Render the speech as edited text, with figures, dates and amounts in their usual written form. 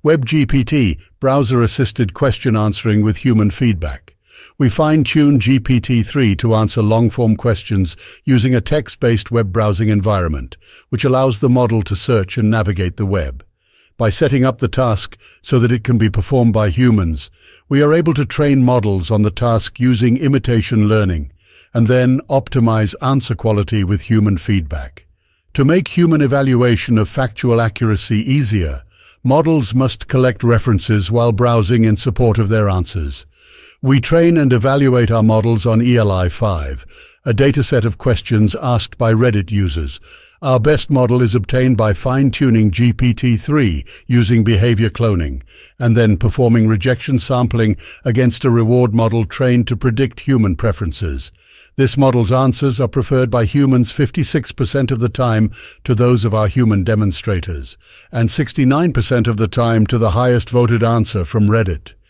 WebGPT, browser-assisted question answering with human feedback. We fine-tune GPT-3 to answer long-form questions using a text-based web browsing environment, which allows the model to search and navigate the web. By setting up the task so that it can be performed by humans, we are able to train models on the task using imitation learning, and then optimize answer quality with human feedback. To make human evaluation of factual accuracy easier, models must collect references while browsing in support of their answers. We train and evaluate our models on ELI5, a dataset of questions asked by Reddit users. Our best model is obtained by fine-tuning GPT-3 using behavior cloning, and then performing rejection sampling against a reward model trained to predict human preferences. This model's answers are preferred by humans 56% of the time to those of our human demonstrators, and 69% of the time to the highest voted answer from Reddit.